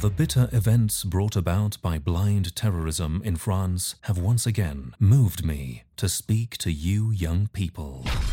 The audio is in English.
The bitter events brought about by blind terrorism in France have once again moved me to speak to you young people.